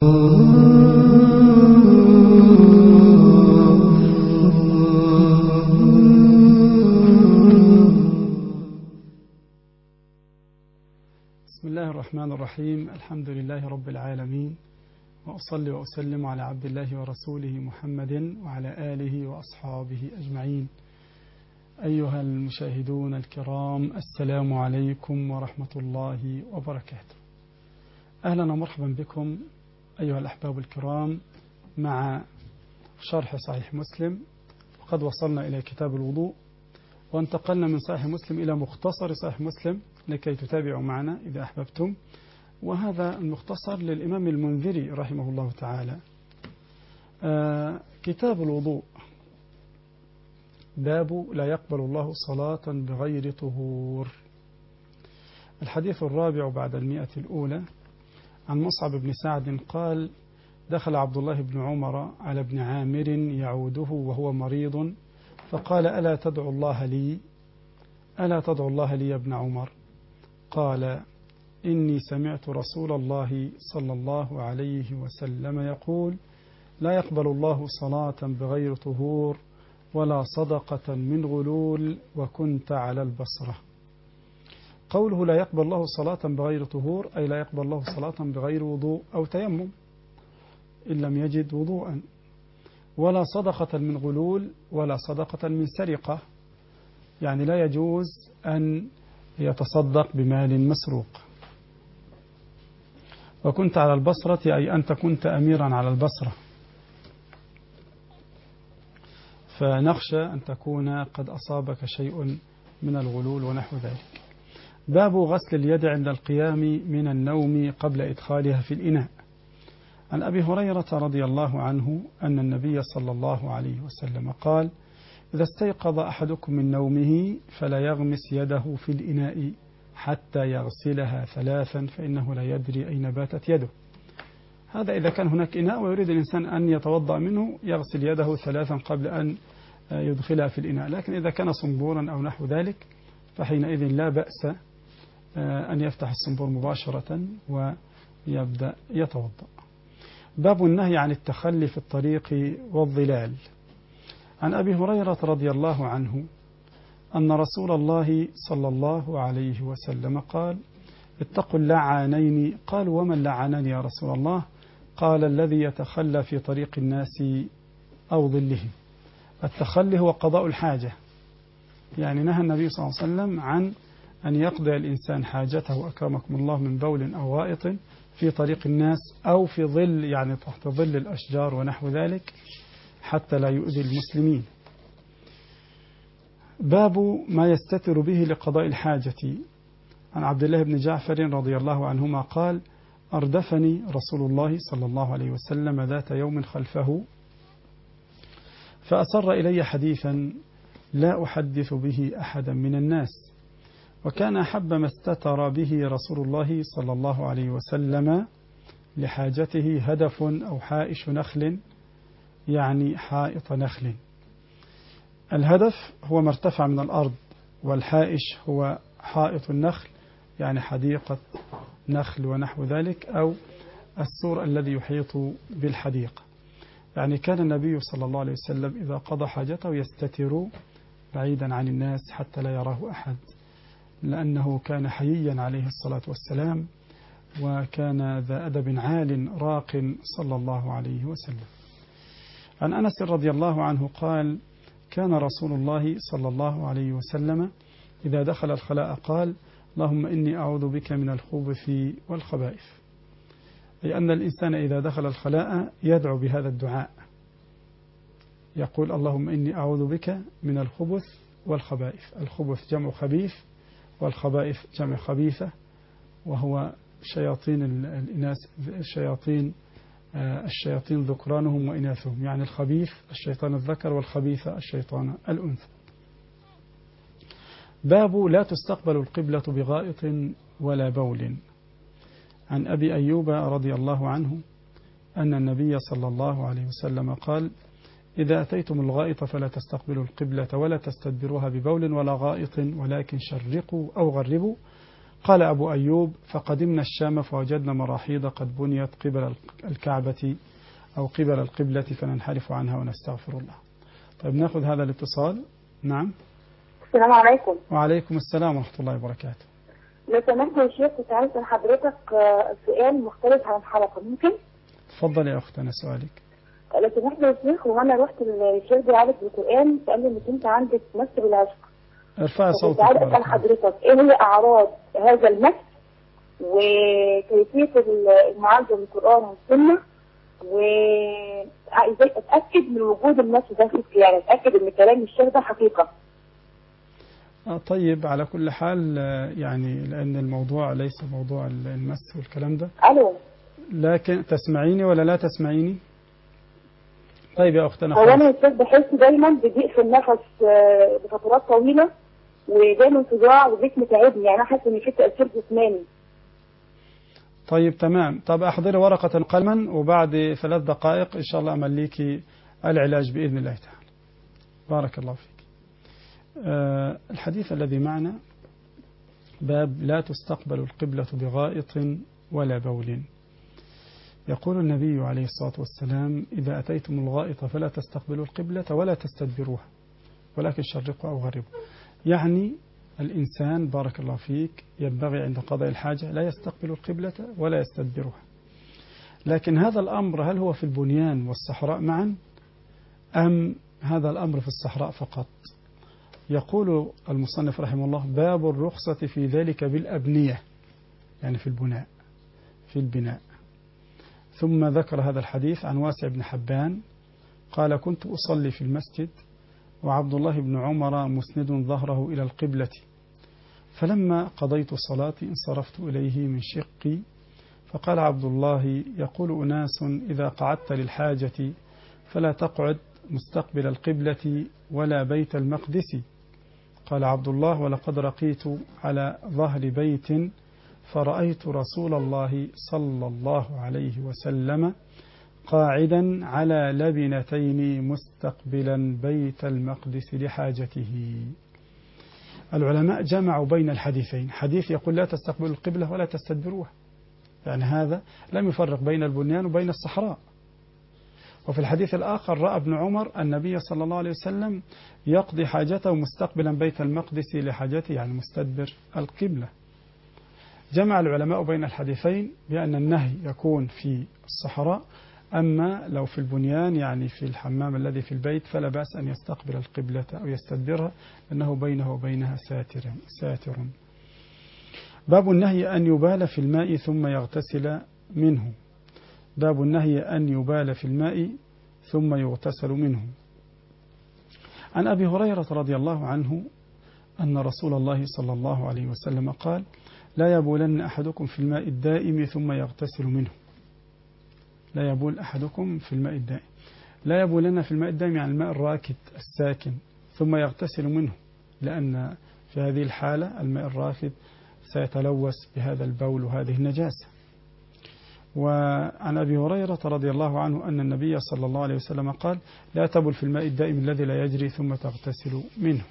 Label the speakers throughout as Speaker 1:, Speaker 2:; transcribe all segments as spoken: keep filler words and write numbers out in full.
Speaker 1: بسم الله الرحمن الرحيم. الحمد لله رب العالمين، وأصلي وأسلم على عبد الله ورسوله محمد وعلى آله وأصحابه أجمعين. أيها المشاهدون الكرام، السلام عليكم ورحمة الله وبركاته. أهلا ومرحبا بكم أيها الأحباب الكرام مع شرح صحيح مسلم. وقد وصلنا إلى كتاب الوضوء، وانتقلنا من صحيح مسلم إلى مختصر صحيح مسلم لكي تتابعوا معنا إذا أحببتم. وهذا المختصر للإمام المنذري رحمه الله تعالى. آه كتاب الوضوء، باب لا يقبل الله صلاة بغير طهور. الحديث الرابع بعد المئة الأولى. عن مصعب بن سعد قال: دخل عبد الله بن عمر على ابن عامر يعوده وهو مريض، فقال: ألا تدعو الله لي ألا تدعو الله لي يا ابن عمر؟ قال: إني سمعت رسول الله صلى الله عليه وسلم يقول: لا يقبل الله صلاة بغير طهور ولا صدقة من غلول، وكنت على البصرة. قوله لا يقبل الله صلاة بغير طهور أي لا يقبل الله صلاة بغير وضوء أو تيمم إن لم يجد وضوءا، ولا صدقة من غلول ولا صدقة من سرقة، يعني لا يجوز أن يتصدق بمال مسروق. وكنت على البصرة أي أنت كنت أميرا على البصرة، فنخشى أن تكون قد أصابك شيء من الغلول ونحو ذلك. باب غسل اليد عند القيام من النوم قبل إدخالها في الإناء. عن أبي هريرة رضي الله عنه أن النبي صلى الله عليه وسلم قال: إذا استيقظ أحدكم من نومه فلا يغمس يده في الإناء حتى يغسلها ثلاثا فإنه لا يدري أين باتت يده. هذا إذا كان هناك إناء ويريد الإنسان أن يتوضأ منه يغسل يده ثلاثا قبل أن يدخلها في الإناء. لكن إذا كان صنبورا أو نحو ذلك فحينئذ لا بأس أن يفتح الصنبور مباشرة ويبدأ يتوضأ. باب النهي عن التخلي في الطريق والظلال. عن أبي هريرة رضي الله عنه أن رسول الله صلى الله عليه وسلم قال: اتقوا اللعانين. قالوا: وما اللعانان يا رسول الله؟ قال: الذي يتخلى في طريق الناس أو ظلهم. التخلي هو قضاء الحاجة، يعني نهى النبي صلى الله عليه وسلم عن أن يقضي الإنسان حاجته أكرمكم الله من بول أو غائط في طريق الناس أو في ظل، يعني تحت ظل الأشجار ونحو ذلك، حتى لا يؤذي المسلمين. باب ما يستتر به لقضاء الحاجة. عن عبد الله بن جعفر رضي الله عنهما قال: أردفني رسول الله صلى الله عليه وسلم ذات يوم خلفه، فأسر إلي حديثا لا أحدث به أحدا من الناس، وكان أحب ما استتر به رسول الله صلى الله عليه وسلم لحاجته هدف أو حائش نخل، يعني حائط نخل. الهدف هو ما ارتفع من الأرض، والحائش هو حائط النخل، يعني حديقة نخل ونحو ذلك، أو السور الذي يحيط بالحديقة. يعني كان النبي صلى الله عليه وسلم إذا قضى حاجته يستتر بعيدا عن الناس حتى لا يراه أحد، لأنه كان حييا عليه الصلاة والسلام، وكان ذا أدب عال راق صلى الله عليه وسلم. عن أنس رضي الله عنه قال: كان رسول الله صلى الله عليه وسلم إذا دخل الخلاء قال: اللهم إني أعوذ بك من الخبث والخبائث. أي أن الإنسان إذا دخل الخلاء يدعو بهذا الدعاء، يقول: اللهم إني أعوذ بك من الخبث والخبائث. الخبث جمع خبيث، والخبائث جمع خبيثة، وهو شياطين الإناث، شياطين الشياطين ذكرانهم وإناثهم، يعني الخبيث الشيطان الذكر والخبيثة الشيطان الأنثى. باب لا تستقبل القبلة بغائط ولا بول. عن أبي أيوب رضي الله عنه أن النبي صلى الله عليه وسلم قال: إذا أتيتم الغائط فلا تستقبلوا القبلة ولا تستدبروها ببول ولا غائط، ولكن شرقوا أو غربوا، قال أبو أيوب: فقدمنا الشام فوجدنا مراحيض قد بنيت قبل الكعبة أو قبل القبلة فننحرف عنها ونستغفر الله. طيب نأخذ هذا الاتصال. نعم.
Speaker 2: السلام عليكم.
Speaker 1: وعليكم السلام ورحمة الله وبركاته.
Speaker 2: لو سمحت يا شيخ كنت عايز من حضرتك سؤال مختلف عن الحلقة، ممكن؟
Speaker 1: تفضل يا أختنا سؤالك.
Speaker 2: لو سمحت يا شيخ، وأنا رحت للشيخ بيعالج بالقرآن فقال لي إنك أنت عندك مس بالعشق.
Speaker 1: ارفع صوتك.
Speaker 2: كنت عايز أسأل حضرتك إيه هي أعراض هذا المس وكيفية المعالجة بالقرآن والسنة، وإزاي أتأكد من وجود المس ده فيك، يعني أتأكد إن كلام الشيخ ده حقيقة.
Speaker 1: آه طيب، على كل حال يعني لأن الموضوع ليس موضوع المس والكلام ده.
Speaker 2: ألو.
Speaker 1: لكن تسمعيني ولا لا تسمعيني؟ طيب يا أختنا.
Speaker 2: هو أنا الشيخ بحس دايما بضيق في النفس بفترات طويلة، ودايما صداع وجسمي تعبني، يعني أنا حاسة إن في تأثير جسماني.
Speaker 1: طيب تمام. طب أحضري ورقة قلما، وبعد ثلاث دقائق إن شاء الله أمليكي العلاج بإذن الله تعالى. بارك الله فيك. أه الحديث الذي معنا باب لا تستقبل القبلة بغائط ولا بول. يقول النبي عليه الصلاة والسلام: إذا أتيتم الغائط فلا تستقبلوا القبلة ولا تستدبروها ولكن شرقوا أو غربوا. يعني الإنسان بارك الله فيك ينبغي عند قضاء الحاجة لا يستقبل القبلة ولا يستدبرها. لكن هذا الأمر هل هو في البنيان والصحراء معا أم هذا الأمر في الصحراء فقط؟ يقول المصنف رحمه الله: باب الرخصة في ذلك بالأبنية، يعني في البناء في البناء. ثم ذكر هذا الحديث عن واسع بن حبان قال: كنت أصلي في المسجد وعبد الله بن عمر مسند ظهره إلى القبلة، فلما قضيت صلاتي انصرفت إليه من شقي، فقال عبد الله: يقول أناس إذا قعدت للحاجة فلا تقعد مستقبل القبلة ولا بيت المقدس. قال عبد الله: ولقد رقيت على ظهر بيت فرأيت رسول الله صلى الله عليه وسلم قاعدا على لبنتين مستقبلا بيت المقدس لحاجته. العلماء جمعوا بين الحديثين، حديث يقول لا تستقبلوا القبلة ولا تستدبروها، يعني هذا لم يفرق بين البنيان وبين الصحراء. وفي الحديث الآخر رأى ابن عمر النبي صلى الله عليه وسلم يقضي حاجته مستقبلا بيت المقدس لحاجته، يعني مستدبر القبلة. جمع العلماء بين الحديثين بأن النهي يكون في الصحراء، أما لو في البنيان يعني في الحمام الذي في البيت فلا بأس أن يستقبل القبلة أو يستدبرها، لأنه بينه وبينها ساتر ساتر. باب النهي أن يبال في الماء ثم يغتسل منه. باب النهي أن يبال في الماء ثم يغتسل منه. عن أبي هريرة رضي الله عنه أن رسول الله صلى الله عليه وسلم قال: لا يبولن أحدكم في الماء الدائم ثم يغتسل منه. لا يبول أحدكم في الماء الدائم، لا يبولن في الماء الدائم يعني الماء الراكد الساكن، ثم يغتسل منه، لأن في هذه الحالة الماء الراكد سيتلوث بهذا البول وهذه النجاسة. وعن أبي هريرة رضي الله عنه أن النبي صلى الله عليه وسلم قال: لا تبل في الماء الدائم الذي لا يجري ثم تغتسل منه.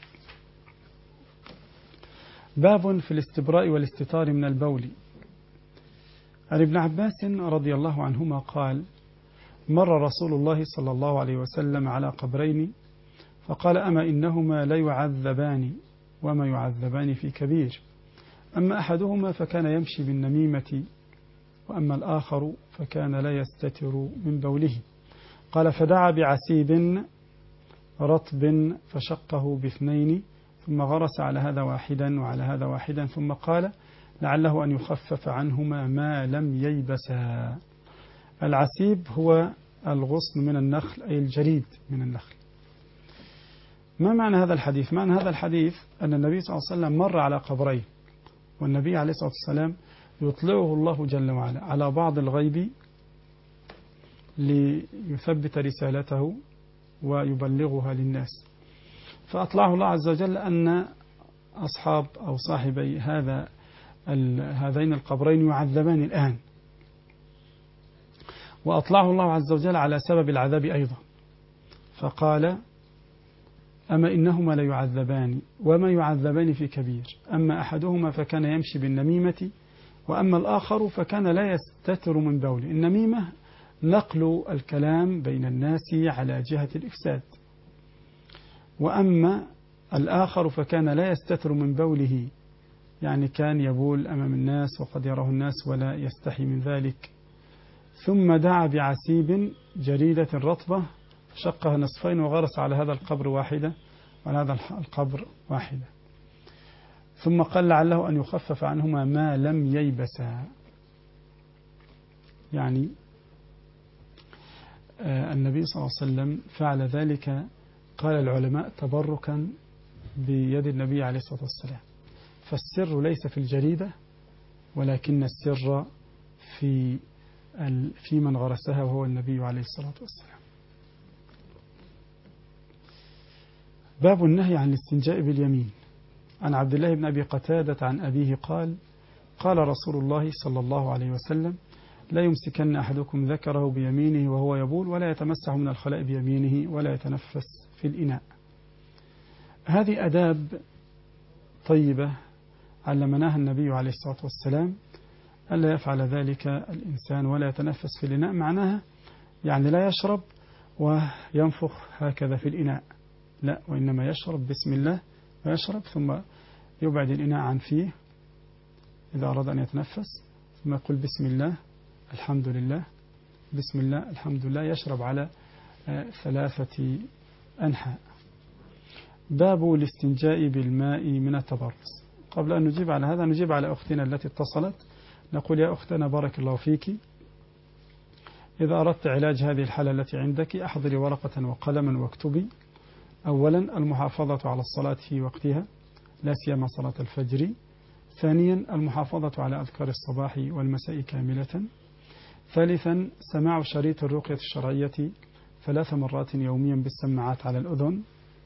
Speaker 1: باب في الاستبراء والاستتار من البول. عن ابن عباس رضي الله عنهما قال: مر رسول الله صلى الله عليه وسلم على قبرين فقال: أما إنهما لا يعذبان وما يعذبان في كبير، أما أحدهما فكان يمشي بالنميمة وأما الآخر فكان لا يستتر من بوله. قال: فدعا بعسيب رطب فشقه باثنين ثم غرس على هذا واحدا وعلى هذا واحدا ثم قال: لعله أن يخفف عنهما ما لم ييبسا. العسيب هو الغصن من النخل أي الجريد من النخل. ما معنى هذا الحديث؟ معنى هذا الحديث أن النبي صلى الله عليه وسلم مر على قبرين، والنبي عليه الصلاة والسلام يطلعه الله جل وعلا على بعض الغيب ليثبت رسالته ويبلغها للناس، فأطلعه الله عز وجل أن أصحاب أو صاحبي هذا هذين القبرين يعذبان الآن، وأطلعه الله عز وجل على سبب العذاب أيضا، فقال: أما إنهما ليعذبان وما يعذبان في كبير، أما أحدهما فكان يمشي بالنميمة وأما الآخر فكان لا يستتر من بوله. النميمة نقل الكلام بين الناس على جهة الإفساد، وأما الآخر فكان لا يستتر من بوله، يعني كان يبول أمام الناس وقد يراه الناس ولا يستحي من ذلك. ثم دعا بعسيب جريدة رطبة شقها نصفين وغرس على هذا القبر واحدة وعلى هذا القبر واحدة، ثم قال لعله أن يخفف عنهما ما لم ييبسا. يعني النبي صلى الله عليه وسلم فعل ذلك، قال العلماء تبركا بيد النبي عليه الصلاة والسلام. فالسر ليس في الجريدة ولكن السر في في من غرسها وهو النبي عليه الصلاة والسلام. باب النهي عن الاستنجاء باليمين. عن عبد الله بن أبي قتادة عن أبيه قال قال رسول الله صلى الله عليه وسلم لا يمسكن أحدكم ذكره بيمينه وهو يبول ولا يتمسح من الخلاء بيمينه ولا يتنفس في الإناء. هذه أداب طيبة علمناها النبي عليه الصلاة والسلام، ألا يفعل ذلك الإنسان ولا يتنفس في الإناء. معناها يعني لا يشرب وينفخ هكذا في الإناء، لا، وإنما يشرب بسم الله ويشرب ثم يبعد الإناء عن فيه إذا أراد أن يتنفس، ثم يقول بسم الله الحمد لله بسم الله الحمد لله، يشرب على ثلاثة أنحاء. باب الاستنجاء بالماء من التبرز. قبل أن نجيب على هذا نجيب على أختنا التي اتصلت، نقول يا أختنا بارك الله فيك، إذا أردت علاج هذه الحالة التي عندك أحضري ورقة وقلما واكتبي. أولا المحافظة على الصلاة في وقتها لا سيما صلاة الفجر. ثانيا المحافظة على أذكار الصباح والمساء كاملة. ثالثا سماع شريط الرقية الشرعية ثلاث مرات يوميا بالسماعات على الأذن.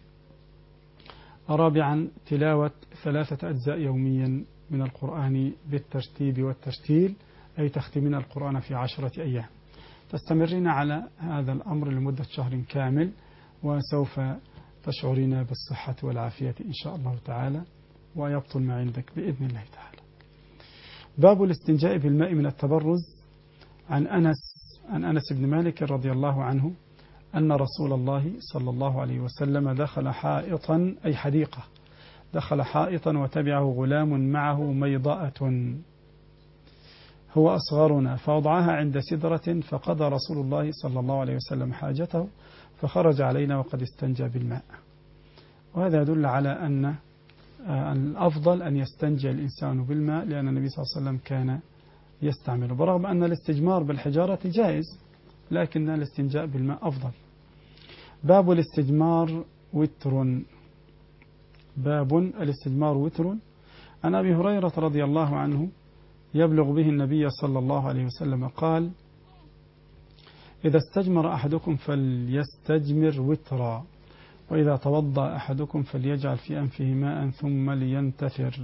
Speaker 1: رابعا تلاوة ثلاثة أجزاء يوميا من القرآن بالترتيب والترتيل، أي تختمين القرآن في عشرة أيام. تستمرين على هذا الأمر لمدة شهر كامل وسوف تشعرين بالصحة والعافية إن شاء الله تعالى، ويبطل ما عندك بإذن الله تعالى. باب الاستنجاء بالماء من التبرز. عن أنس عن أنس بن مالك رضي الله عنه أن رسول الله صلى الله عليه وسلم دخل حائطا أي حديقة، دخل حائطا وتبعه غلام معه ميضأة هو أصغرنا، فوضعها عند سدرة، فقضى رسول الله صلى الله عليه وسلم حاجته فخرج علينا وقد استنجى بالماء. وهذا يدل على أن الأفضل أن يستنجي الإنسان بالماء، لأن النبي صلى الله عليه وسلم كان يستعمله، برغم أن الاستجمار بالحجارة جائز لكن الاستنجاء بالماء أفضل. باب الاستجمار وتر. باب الاستجمار وتر. عن أبي هريرة رضي الله عنه يبلغ به النبي صلى الله عليه وسلم قال إذا استجمر أحدكم فليستجمر وترا، وإذا توضأ أحدكم فليجعل في أنفه ماء ثم لينتثر.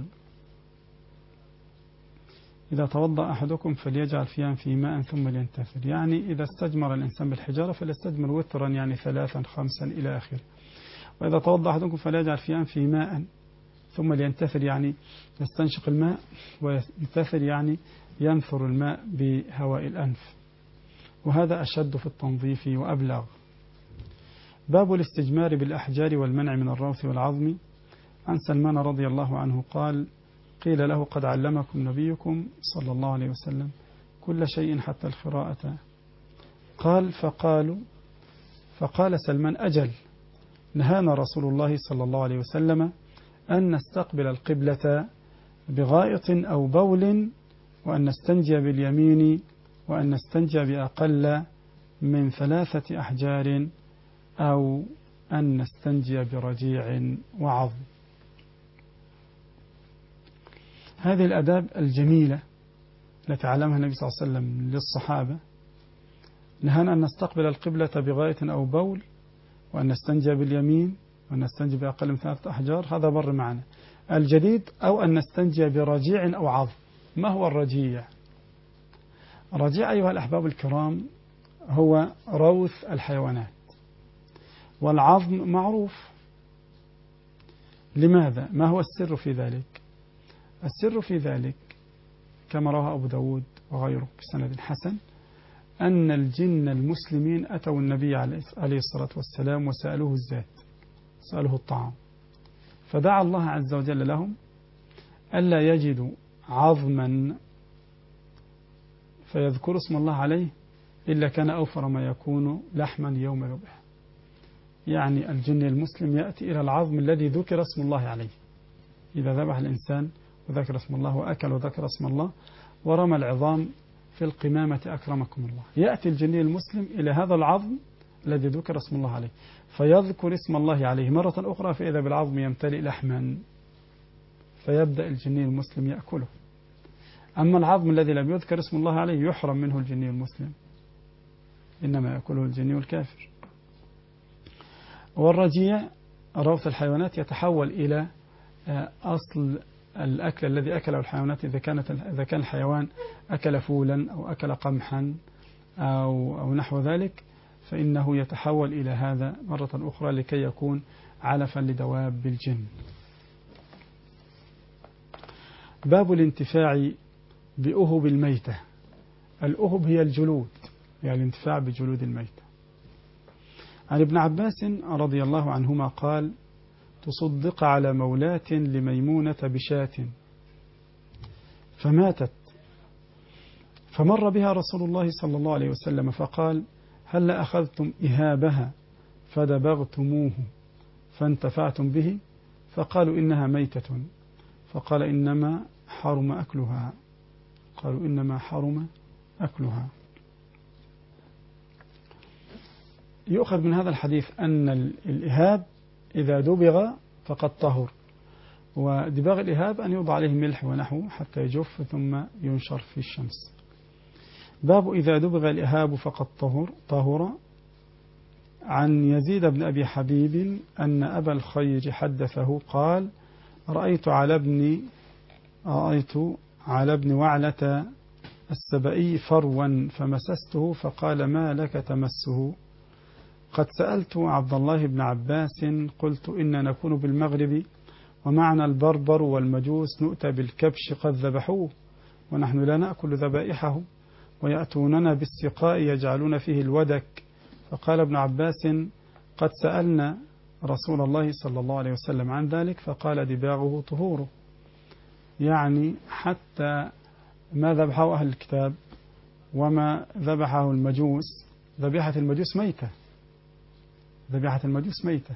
Speaker 1: إذا توضأ أحدكم فليجعل في أنفه ماء ثم لينتثر، يعني إذا استجمر الإنسان بالحجارة فليستجمر وترا، يعني ثلاثا خمسا إلى آخره. وإذا توضأ أحدكم فليجعل في أنفه ماء ثم لينتثر، يعني يستنشق الماء، وينتثر يعني ينثر الماء بهواء الأنف، وهذا أشد في التنظيف وأبلغ. باب الاستجمار بالأحجار والمنع من الروث والعظم. عن سلمان رضي الله عنه قال قيل له قد علمكم نبيكم صلى الله عليه وسلم كل شيء حتى الخراءة. قال فقالوا فقال سلمان أجل، نهانا رسول الله صلى الله عليه وسلم أن نستقبل القبلة بغائط أو بول، وأن نستنجي باليمين، وأن نستنجي بأقل من ثلاثة أحجار، أو أن نستنجي برجيع وعظم. هذه الأداب الجميلة التي علمها النبي صلى الله عليه وسلم للصحابة، نهانا أن نستقبل القبلة بغائط أو بول، وأن نستنجي باليمين، وأن نستنجي بأقل من ثلاثة أحجار، هذا بر معنا. الجديد أو أن نستنجي برجيع أو عظم. ما هو الرجيع؟ الرجيع أيها الأحباب الكرام هو روث الحيوانات، والعظم معروف لماذا؟ ما هو السر في ذلك؟ السر في ذلك كما رواه أبو داود وغيره بسند حسن أن الجن المسلمين أتوا النبي عليه الصلاة والسلام وسألوه الزاد، سألوه الطعام، فدعا الله عز وجل لهم ألا يجدوا عظما فيذكر اسم الله عليه إلا كان أوفر ما يكون لحما يوم يذبح. يعني الجن المسلم يأتي إلى العظم الذي ذكر اسم الله عليه، إذا ذبح الإنسان وذكر اسم الله وأكل وذكر اسم الله ورمى العظام في القمامة أكرمكم الله، يأتي الجني المسلم إلى هذا العظم الذي ذكر اسم الله عليه فيذكر اسم الله عليه مرة أخرى، فإذا بالعظم يمتلئ لحما فيبدأ الجني المسلم يأكله. أما العظم الذي لم يذكر اسم الله عليه يحرم منه الجني المسلم، إنما يأكله الجني الكافر. والرجيع روث الحيوانات يتحول إلى أصل الأكل الذي أكله الحيوانات، إذا كانت إذا كان الحيوان أكل فولا أو أكل قمحا أو أو نحو ذلك، فإنه يتحول إلى هذا مرة أخرى لكي يكون علفا لدواب الجن. باب الانتفاع بأهب الميتة. الأهب هي الجلود، يعني الانتفاع بجلود الميتة. عن ابن عباس رضي الله عنهما قال: تصدق على مولاة لميمونة بشاة فماتت، فمر بها رسول الله صلى الله عليه وسلم فقال: هل أخذتم إهابها فدبغتموه فانتفعتم به؟ فقالوا: إنها ميتة. فقال: إنما حرم أكلها. قالوا: إنما حرم أكلها. يؤخذ من هذا الحديث أن الإهاب إذا دبغ فقد طهر، ودباغ الإهاب أن يوضع عليه ملح ونحو حتى يجف ثم ينشر في الشمس. باب إذا دبغ الإهاب فقد طهر طهر. عن يزيد بن أبي حبيب أن أبا الخير حدثه قال: رأيت على ابن رأيت على ابن وعلة السبئي فروا فمسسته فقال: ما لك تمسه؟ قد سألت عبد الله بن عباس قلت: إن نكون بالمغرب ومعنا البربر والمجوس نؤتى بالكبش قد ذبحوه ونحن لا نأكل ذبائحه ويأتوننا بالسقاء يجعلون فيه الودك. فقال ابن عباس: قد سألنا رسول الله صلى الله عليه وسلم عن ذلك فقال: دباغه طهوره. يعني حتى ما ذبحه أهل الكتاب وما ذبحه المجوس، ذبيحة المجوس ميتة، ذبيحة المجوس ميتة،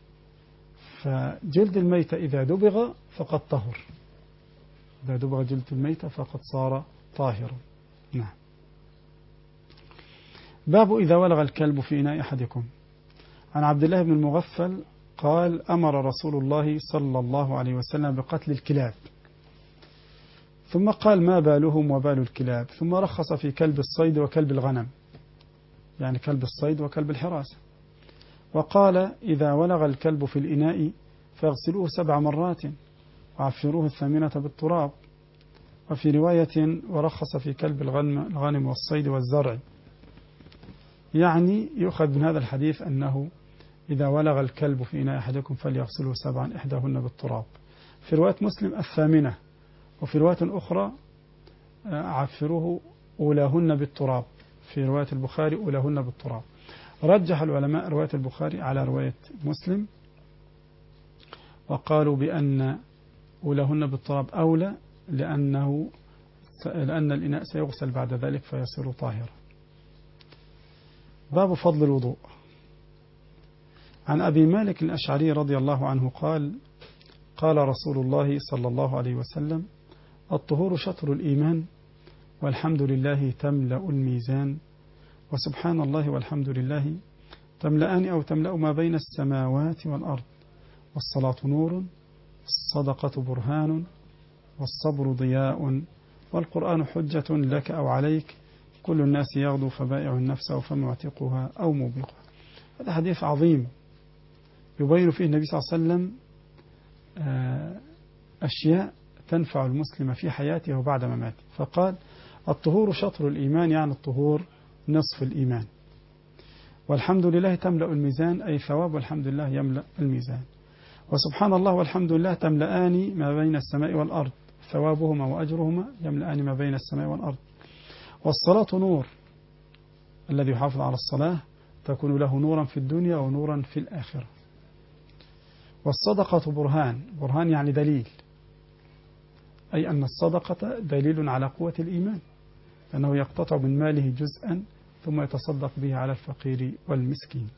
Speaker 1: فجلد الميتة إذا دبغ فقد طهر، إذا دبغ جلد الميتة فقد صار طاهرا. نعم. باب إذا ولغ الكلب في إناء أحدكم. عن عبد الله بن المغفل قال: أمر رسول الله صلى الله عليه وسلم بقتل الكلاب، ثم قال: ما بالهم وبال الكلاب، ثم رخص في كلب الصيد وكلب الغنم، يعني كلب الصيد وكلب الحراسة، وقال: إذا ولغ الكلب في الإناء فاغسلوه سبع مرات وعفروه الثامنة بالتراب. وفي رواية: ورخص في كلب الغنم والصيد والزرع. يعني يؤخذ من هذا الحديث أنه إذا ولغ الكلب في إناء أحدكم فليغسله سبعا إحداهن بالتراب. في رواية مسلم الثامنة، وفي رواية أخرى عفروه أولاهن بالتراب، في رواية البخاري أولاهن بالتراب. رجح العلماء رواية البخاري على رواية مسلم، وقالوا بأن أولاهن بالتراب أولى لأنه لأن الإناء سيغسل بعد ذلك فيصير طاهرا. باب فضل الوضوء. عن أبي مالك الأشعري رضي الله عنه قال: قال رسول الله صلى الله عليه وسلم: الطهور شطر الإيمان، والحمد لله تملأ الميزان، وسبحان الله والحمد لله تملأان أو تملأ ما بين السماوات والأرض، والصلاة نور، الصدقة برهان، والصبر ضياء، والقرآن حجة لك أو عليك، كل الناس يغدو فبائع النفس أو فمعتقها أو موبقها. هذا حديث عظيم يبين فيه النبي صلى الله عليه وسلم أشياء تنفع المسلم في حياته وبعد مماته. فقال: الطهور شطر الإيمان، يعني الطهور نصف الإيمان، والحمد لله تملأ الميزان، أي ثواب والحمد لله يملأ الميزان، وسبحان الله والحمد لله تملأان ما بين السماء والأرض، ثوابهما وأجرهما يملأان ما بين السماء والأرض. والصلاة نور، الذي يحافظ على الصلاة تكون له نورا في الدنيا ونورا في الآخرة. والصدقة برهان، برهان يعني دليل، أي أن الصدقة دليل على قوة الإيمان، أنه يقتطع من ماله جزءا ثم يتصدق به على الفقير والمسكين.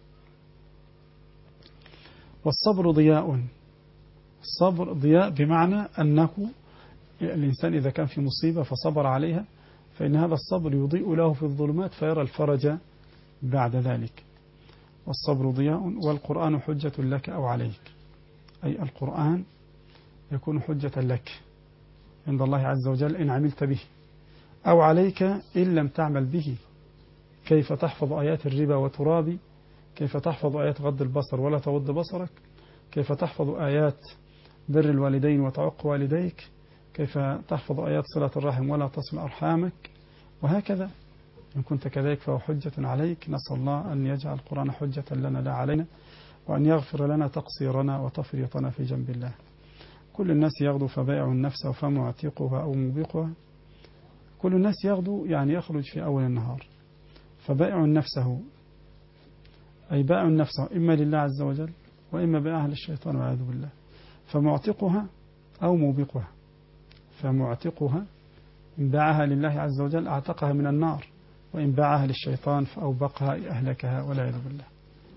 Speaker 1: والصبر ضياء، الصبر ضياء بمعنى أنه الإنسان إذا كان في مصيبة فصبر عليها فإن هذا الصبر يضيء له في الظلمات فيرى الفرج بعد ذلك. والصبر ضياء. والقرآن حجة لك أو عليك، أي القرآن يكون حجة لك عند الله عز وجل إن عملت به، أو عليك إن لم تعمل به. كيف تحفظ آيات الربا وترابي؟ كيف تحفظ آيات غض البصر ولا تغض بصرك؟ كيف تحفظ آيات بر الوالدين وتعق والديك؟ كيف تحفظ آيات صلة الرحم ولا تصل أرحامك؟ وهكذا إن كنت كذلك فهو حجة عليك. نسأل الله أن يجعل القرآن حجة لنا لا علينا، وأن يغفر لنا تقصيرنا وتفريطنا في جنب الله. كل الناس يغدو فبائع النفس فمعتقها أو موبقها. كل الناس يغدو يعني يخرج في أول النهار، فبائع نفسه أي بائع نفسه إما لله عز وجل وإما بائعها للشيطان والعياذ بالله. فمعتقها أو موبقها، فمعتقها إن باعها لله عز وجل أعتقها من النار، وإن باعها للشيطان فأوبقها أهلكها والعياذ بالله.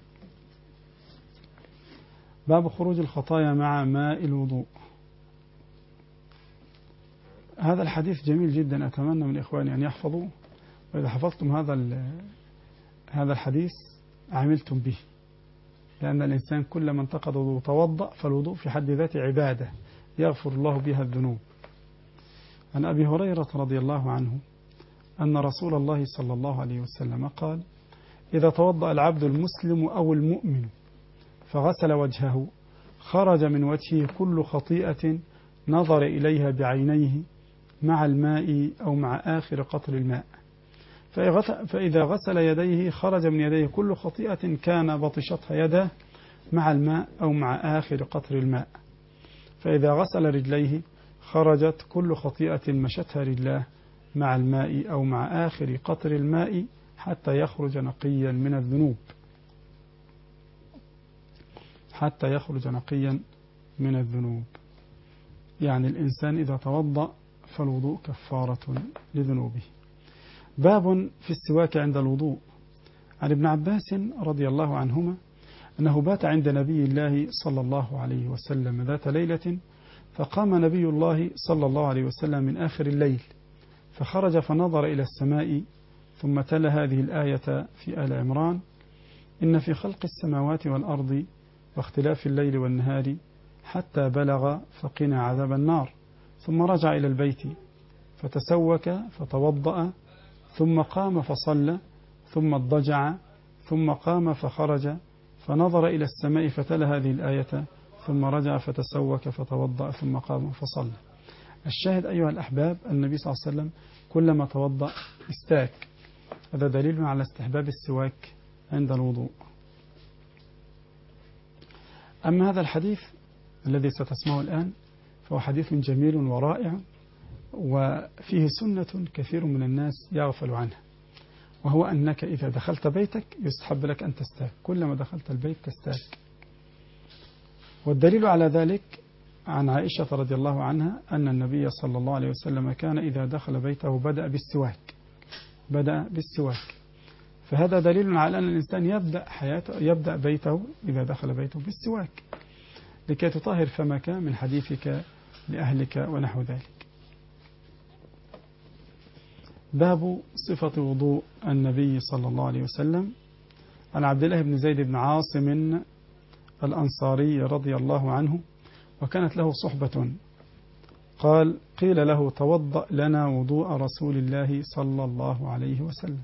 Speaker 1: باب خروج الخطايا مع ماء الوضوء. هذا الحديث جميل جدا، أتمنى من إخواني أن يحفظوه، وإذا حفظتم هذا هذا الحديث عملتم به، لأن الإنسان كلما انتقض وضوء توضأ، فالوضوء في حد ذاته عبادة يغفر الله بها الذنوب. عن أبي هريرة رضي الله عنه أن رسول الله صلى الله عليه وسلم قال: إذا توضأ العبد المسلم أو المؤمن فغسل وجهه خرج من وجهه كل خطيئة نظر إليها بعينيه مع الماء أو مع آخر قطر الماء. فإذا غسل يديه خرج من يديه كل خطيئة كان بطشتها يده مع الماء أو مع آخر قطر الماء. فإذا غسل رجليه خرجت كل خطيئة مشتها رجلاه مع الماء أو مع آخر قطر الماء حتى يخرج نقيا من الذنوب، حتى يخرج نقيا من الذنوب. يعني الإنسان إذا توضأ فالوضوء كفارة لذنوبه. باب في السواك عند الوضوء. عن ابن عباس رضي الله عنهما أنه بات عند نبي الله صلى الله عليه وسلم ذات ليلة، فقام نبي الله صلى الله عليه وسلم من آخر الليل فخرج فنظر إلى السماء ثم تلا هذه الآية في آل عمران: إن في خلق السماوات والأرض واختلاف الليل والنهار حتى بلغ فقنا عذاب النار. ثم رجع إلى البيت فتسوك فتوضأ ثم قام فصلى ثم اضطجع ثم قام فخرج فنظر إلى السماء فتلا هذه الآية ثم رجع فتسوك فتوضأ ثم قام فصلى. الشاهد أيها الأحباب، النبي صلى الله عليه وسلم كلما توضأ استاك. هذا دليل على استحباب السواك عند الوضوء. أما هذا الحديث الذي ستسمعه الآن فهو حديث جميل ورائع، وفيه سنة كثير من الناس يغفل عنها، وهو أنك إذا دخلت بيتك يستحب لك أن تستاك، كلما دخلت البيت تستاك. والدليل على ذلك عن عائشة رضي الله عنها أن النبي صلى الله عليه وسلم كان إذا دخل بيته بدأ بالسواك بدأ بالسواك فهذا دليل على أن الإنسان يبدأ حياته يبدأ بيته إذا دخل بيته بالسواك لكي تطهر فمك من حديثك لأهلك ونحو ذلك. باب صفة وضوء النبي صلى الله عليه وسلم. عن عبد الله بن زيد بن عاصم الأنصاري رضي الله عنه وكانت له صحبة، قال: قيل له: توضأ لنا وضوء رسول الله صلى الله عليه وسلم.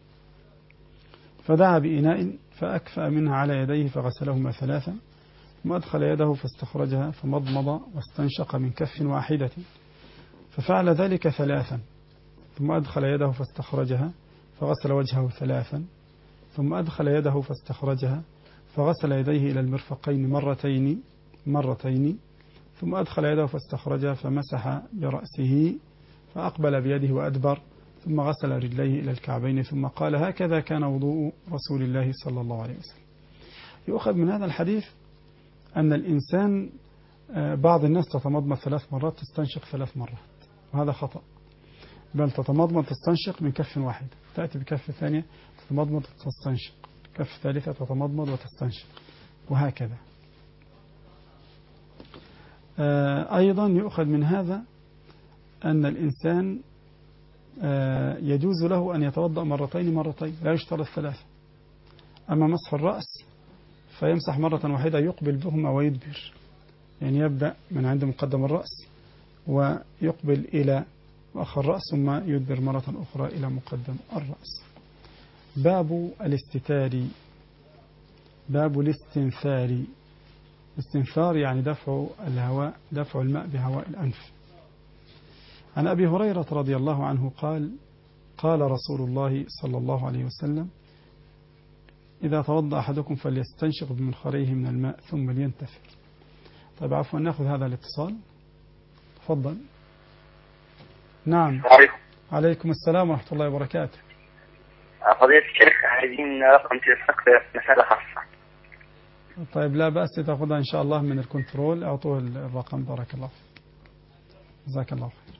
Speaker 1: فدعا بإناء فأكفأ منها على يديه فغسلهما ثلاثا، ثم أدخل يده فاستخرجها فمضمض واستنشق من كف واحدة، ففعل ذلك ثلاثا، ثم أدخل يده فاستخرجها فغسل وجهه ثلاثا، ثم أدخل يده فاستخرجها فغسل يديه إلى المرفقين مرتين مرتين ثم أدخل يده فاستخرجها فمسح برأسه فأقبل بيده وأدبر ثم غسل رجليه إلى الكعبين ثم قال هكذا كان وضوء رسول الله صلى الله عليه وسلم. يؤخذ من هذا الحديث أن الإنسان بعض الناس تتمضمض ثلاث مرات تستنشق ثلاث مرات، وهذا خطأ، بل تتمضمض تستنشق من كف واحد، تأتي بكف ثانية تتمضمض وتستنشق، كف ثالثة تتمضمض وتستنشق، وهكذا. أيضا يؤخذ من هذا أن الإنسان يجوز له أن يتوضأ مرتين مرتين، لا يشترط ثلاثة. أما مسح الرأس فيمسح مرة واحدة يقبل بهما ويدبر، يعني يبدأ من عند مقدم الرأس ويقبل إلى مؤخر الرأس ثم يدبر مرة أخرى إلى مقدم الرأس. باب الاستتار، باب الاستنثار. الاستنثار يعني دفع الهواء، دفع الماء بهواء الأنف. عن أبي هريرة رضي الله عنه قال قال رسول الله صلى الله عليه وسلم إذا توضأ أحدكم فليستنشق بمنخريه من الماء ثم لينتثر. طيب عفوا نأخذ هذا الاتصال، تفضل. نعم.
Speaker 3: عليكم.
Speaker 1: عليكم السلام ورحمة الله وبركاته.
Speaker 3: فضيلة الشيخ عايزين رقم تلفزيون مسألة خاصة.
Speaker 1: طيب لا بأس تأخذها إن شاء الله من الكنترول، أعطوه الرقم بارك الله فيك. جزاك الله خير.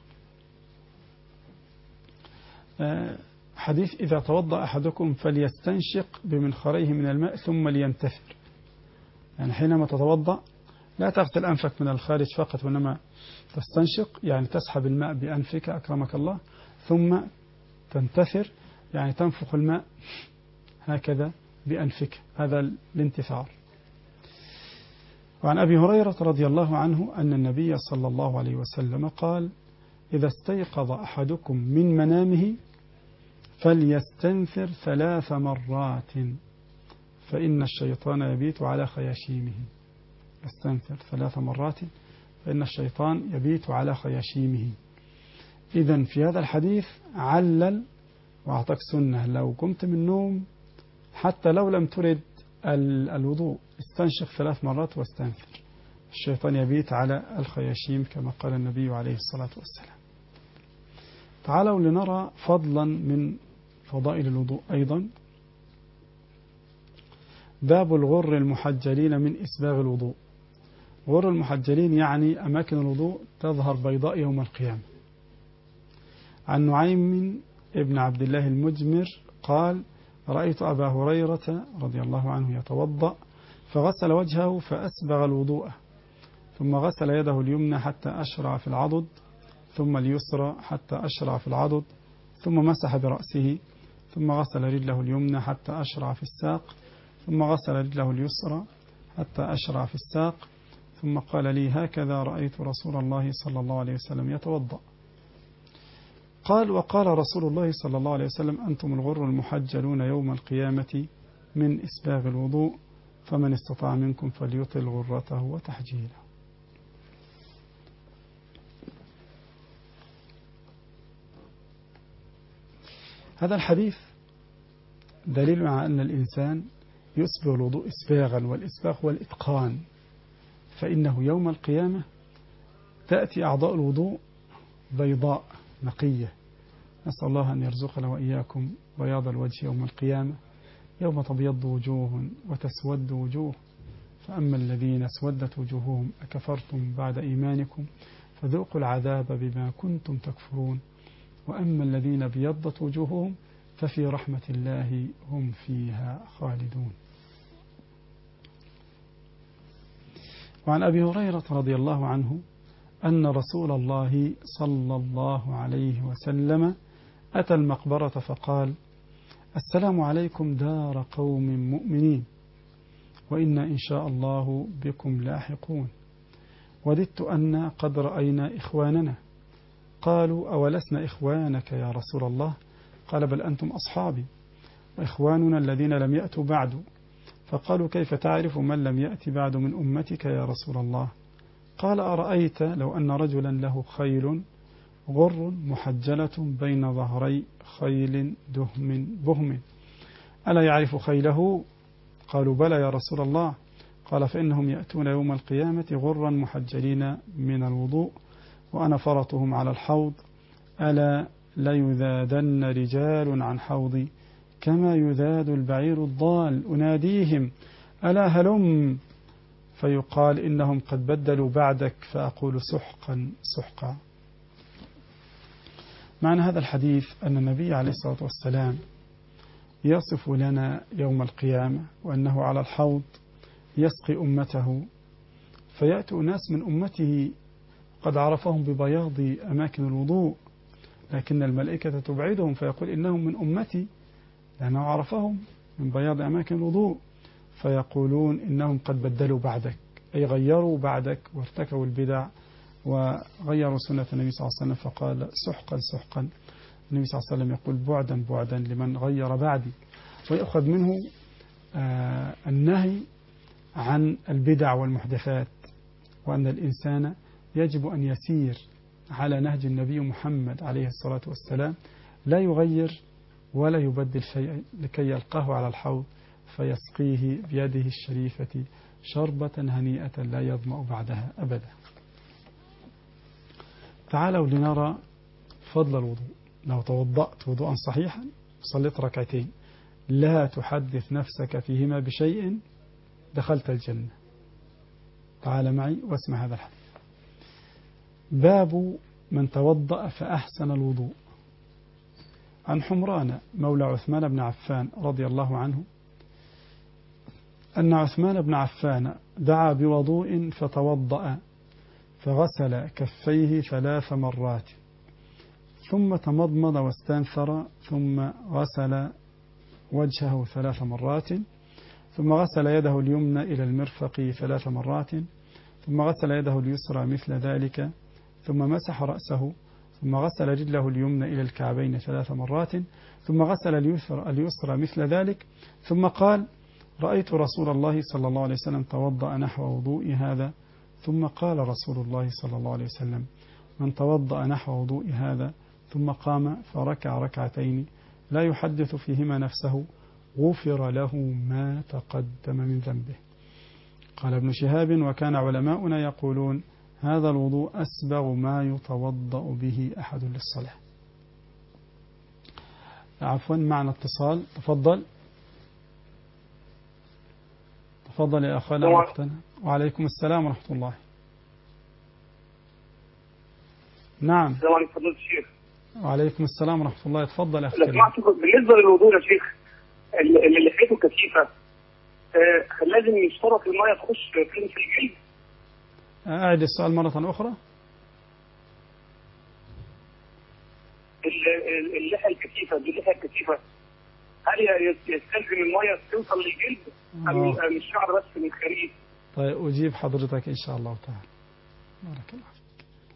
Speaker 1: حديث إذا توضأ أحدكم فليستنشق بمنخريه من الماء ثم لينتثر، يعني حينما تتوضأ لا تغسل أنفك من الخارج فقط، وإنما تستنشق يعني تسحب الماء بأنفك أكرمك الله، ثم تنتثر يعني تنفخ الماء هكذا بأنفك، هذا الانتثار. وعن أبي هريرة رضي الله عنه أن النبي صلى الله عليه وسلم قال إذا استيقظ أحدكم من منامه فليستنثر ثلاث مرات فإن الشيطان يبيت على خياشيمه. استنثر ثلاث مرات فإن الشيطان يبيت على خياشيمه. إذن في هذا الحديث علل وأعطاك سنة، لو قمت من النوم حتى لو لم ترد الوضوء استنشق ثلاث مرات واستنثر، الشيطان يبيت على الخياشيم كما قال النبي عليه الصلاة والسلام. تعالوا لنرى فضلا من فضائل الوضوء أيضا. باب الغر المحجلين من إسباغ الوضوء. غر المحجلين يعني أماكن الوضوء تظهر بيضاء يوم القيامة. عن نعيم ابن عبد الله المجمر قال رأيت أبا هريرة رضي الله عنه يتوضأ فغسل وجهه فأسبغ الوضوء ثم غسل يده اليمنى حتى أشرع في العضد ثم اليسرى حتى أشرع في العضد ثم مسح برأسه ثم غسل رجله اليمنى حتى أشرع في الساق ثم غسل رجله اليسرى حتى أشرع في الساق ثم قال لي هكذا رأيت رسول الله صلى الله عليه وسلم يتوضأ. قال وقال رسول الله صلى الله عليه وسلم أنتم الغر المحجلون يوم القيامة من إسباغ الوضوء فمن استطاع منكم فليطل غرته وتحجيله. هذا الحديث دليل على أن الإنسان يسبغ الوضوء إسباغا، والإسباغ هو الإتقان، فإنه يوم القيامة تأتي أعضاء الوضوء بيضاء نقية. نسأل الله أن يرزقنا وإياكم بياض الوجه يوم القيامة يوم تبيض وجوه وتسود وجوه فأما الذين اسودت وجوههم أكفرتم بعد إيمانكم فذوقوا العذاب بما كنتم تكفرون وأما الذين ابيضت وجوههم ففي رحمة الله هم فيها خالدون. وعن أبي هريرة رضي الله عنه أن رسول الله صلى الله عليه وسلم أتى المقبرة فقال السلام عليكم دار قوم مؤمنين وإنا إن شاء الله بكم لاحقون وددت أن قد رأينا إخواننا. قالوا أولسنا إخوانك يا رسول الله؟ قال بل أنتم أصحابي وإخواننا الذين لم يأتوا بعد. فقالوا كيف تعرف من لم يأتي بعد من أمتك يا رسول الله؟ قال أرأيت لو أن رجلا له خيل غر محجلة بين ظهري خيل دهم بهم ألا يعرف خيله؟ قالوا بلى يا رسول الله. قال فإنهم يأتون يوم القيامة غرا محجلين من الوضوء وأنا فرطهم على الحوض ألا ليذادن رجال عن حوضي كما يذاد البعير الضال أناديهم ألا هلم فيقال إنهم قد بدلوا بعدك فأقول سحقا سحقا. معنى هذا الحديث أن النبي عليه الصلاة والسلام يصف لنا يوم القيامة وأنه على الحوض يسقي أمته فيأتي ناس من أمته قد عرفهم ببياض أماكن الوضوء لكن الملائكة تبعدهم فيقول إنهم من أمتي لأنه عرفهم من بياض أماكن الوضوء فيقولون إنهم قد بدلوا بعدك أي غيروا بعدك وارتكوا البدع وغيروا سنة النبي صلى الله عليه وسلم فقال سحقا سحقا. النبي صلى الله عليه وسلم يقول بعدا بعدا لمن غير بعدي. ويأخذ منه آه النهي عن البدع والمحدثات وأن الإنسان يجب أن يسير على نهج النبي محمد عليه الصلاة والسلام لا يغير ولا يبدل شيئا لكي يلقاه على الحوض فيسقيه بيده الشريفة شربة هنيئة لا يظمأ بعدها أبدا. تعالوا لنرى فضل الوضوء. لو توضأت وضوءا صحيحا صليت ركعتين لا تحدث نفسك فيهما بشيء دخلت الجنة. تعال معي واسمع هذا الحديث. باب من توضأ فأحسن الوضوء. عن حمران مولى عثمان بن عفان رضي الله عنه أن عثمان بن عفان دعا بوضوء فتوضأ فغسل كفيه ثلاث مرات ثم تمضمض واستنثر ثم غسل وجهه ثلاث مرات ثم غسل يده اليمنى إلى المرفق ثلاث مرات ثم غسل يده اليسرى مثل ذلك ثم مسح رأسه ثم غسل رجله اليمنى إلى الكعبين ثلاث مرات ثم غسل اليسرى, اليسرى مثل ذلك ثم قال رأيت رسول الله صلى الله عليه وسلم توضأ نحو وضوء هذا ثم قال رسول الله صلى الله عليه وسلم من توضأ نحو وضوء هذا ثم قام فركع ركعتين لا يحدث فيهما نفسه غفر له ما تقدم من ذنبه. قال ابن شهاب وكان علماؤنا يقولون هذا الوضوء أسبغ ما يتوضأ به أحد للصلاة. عفوا معنا اتصال تفضل تفضل يا أخانا وقتنا. وعليكم السلام ورحمة الله. نعم.
Speaker 4: السلام عليكم فضيلة الشيخ.
Speaker 1: وعليكم السلام ورحمة الله. تفضل يا أخي.
Speaker 4: بالنسبة للوضوء يا شيخ اللي لحيته كثيفة آه لازم يشترط المية تخش في الجلد.
Speaker 1: أعد السؤال مرة أخرى.
Speaker 4: اللحية الكثيفة باللحية الكثيفة هل يستلزم المية توصل للجلد أم الشعر بس من الخريف؟
Speaker 1: طيب أجيب حضرتك إن شاء الله تعالى. بارك الله فيك.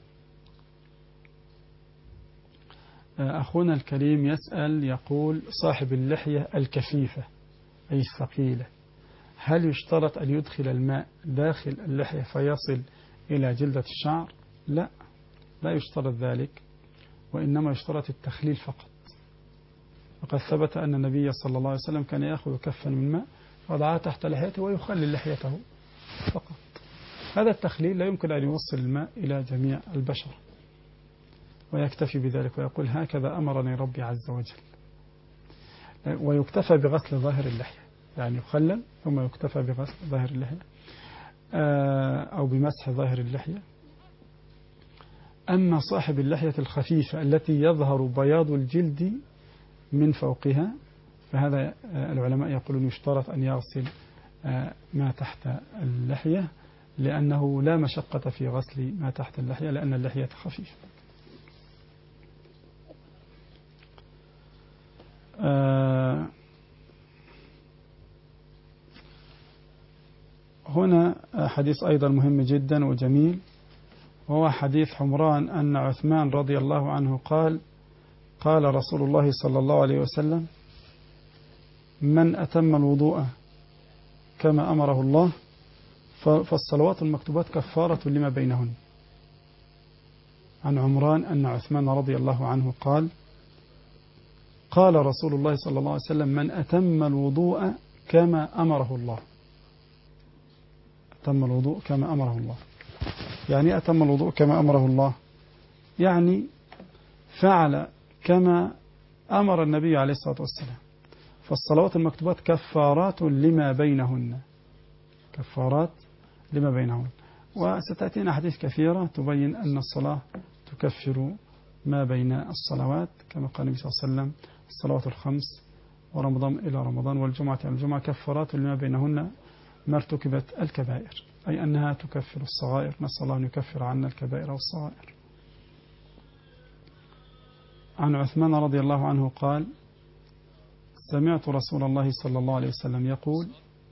Speaker 1: أخونا الكريم يسأل يقول صاحب اللحية الكثيفة أي الثقيلة هل يشترط أن يدخل الماء داخل اللحية فيصل إلى جلدة الشعر؟ لا لا يشترط ذلك وإنما يشترط التخليل فقط. وقد ثبت أن النبي صلى الله عليه وسلم كان يأخذ كفا من ماء وضعها تحت لحيته ويخلل لحيته فقط. هذا التخليل لا يمكن أن يوصل الماء إلى جميع البشر ويكتفي بذلك ويقول هكذا أمرني ربي عز وجل. ويكتفى بغسل ظاهر اللحية يعني يخلل ثم يكتفى بغسل ظاهر اللحية أو بمسح ظاهر اللحية. أما صاحب اللحية الخفيفة التي يظهر بياض الجلد من فوقها فهذا العلماء يقولون يشترط أن يغسل ما تحت اللحية لأنه لا مشقة في غسل ما تحت اللحية لأن اللحية خفيفة. هنا حديث أيضا مهم جدا وجميل وهو حديث حمران أن عثمان رضي الله عنه قال قال رسول الله صلى الله عليه وسلم من أتم الوضوء كما أمره الله فالصلوات المكتوبات كفارة لما بينهن. عن عمران أن عثمان رضي الله عنه قال قال رسول الله صلى الله عليه وسلم من أتم الوضوء كما أمره الله أتم الوضوء كما أمره الله. يعني أتم الوضوء كما أمره الله، يعني فعل كما أمر النبي عليه الصلاة والسلام. فالصلوات المكتوبات كفارات لما بينهن، كفارات لما بينهن. وستأتينا حديث كثيرة تبين أن الصلاة تكفر ما بين الصلوات، كما قال النبي صلى الله عليه وسلم: الصلوات الخمس ورمضان إلى رمضان والجمعة إلى الجمعة كفارات لما بينهن ما ارتكبت الكبائر، أي أنها تكفر الصغائر. نسأل الله أن يكفر عنا الكبائر والصغائر. عن عثمان رضي الله عنه قال: سمعت رسول الله صلى الله عليه وسلم يقول: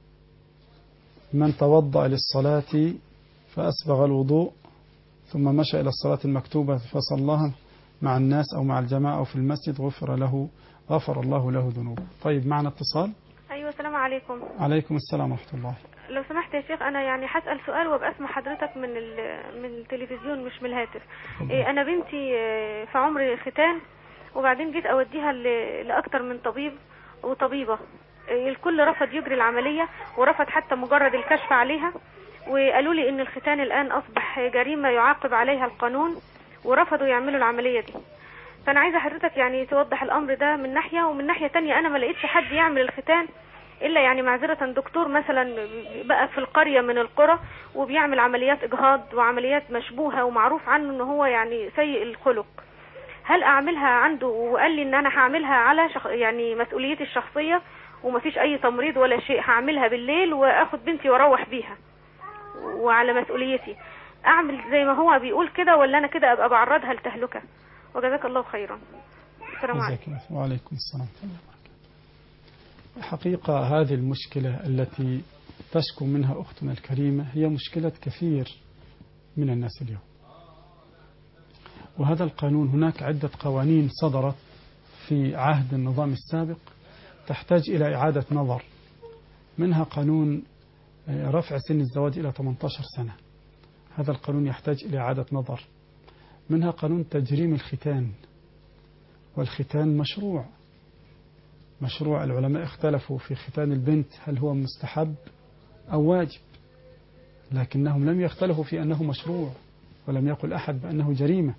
Speaker 1: من توضأ للصلاة فأسبغ الوضوء ثم مشى إلى الصلاة المكتوبة فصلاها مع الناس أو مع الجماعة أو في المسجد غفر له غفر الله له ذنوبه. طيب، معنا اتصال.
Speaker 5: أيوة، السلام عليكم.
Speaker 1: عليكم السلام ورحمة الله.
Speaker 5: لو سمحت يا شيخ، أنا يعني هسأل سؤال وابقى اسمع حضرتك من من التلفزيون مش من الهاتف. إيه، أنا بنتي في عمر ختان، وبعدين جيت أوديها لأكتر من طبيب وطبيبة. إيه، الكل رفض يجري العملية ورفض حتى مجرد الكشف عليها، وقالوا لي إن الختان الآن أصبح جريمة يعاقب عليها القانون، ورفضوا يعملوا العملية دي. فأنا عايزة حضرتك يعني توضح الأمر ده من ناحية، ومن ناحية تانية أنا ما لقيتش حد يعمل الختان إلا يعني معذرة دكتور مثلا بقى في القرية من القرى وبيعمل عمليات إجهاض وعمليات مشبوهة ومعروف عنه إن هو يعني سيء الخلق. هل أعملها عنده؟ وقال لي إن أنا هعملها على شخ... يعني مسؤوليتي الشخصية ومفيش أي تمريض ولا شيء، هعملها بالليل وأخد بنتي وأروح بيها وعلى مسؤوليتي. أعمل زي ما هو بيقول كده ولا أنا كده أبقى بعرضها لتهلكة؟ وجزاك الله خيرا. السلام عليكم.
Speaker 1: وعليكم السلام. حقيقة هذه المشكلة التي تشكو منها أختنا الكريمة هي مشكلة كثير من الناس اليوم. وهذا القانون، هناك عدة قوانين صدرت في عهد النظام السابق تحتاج إلى إعادة نظر. منها قانون رفع سن الزواج إلى ثمانية عشر سنة، هذا القانون يحتاج إلى إعادة نظر. منها قانون تجريم الختان، والختان مشروع مشروع العلماء اختلفوا في ختان البنت هل هو مستحب أو واجب، لكنهم لم يختلفوا في أنه مشروع، ولم يقل أحد بأنه جريمة.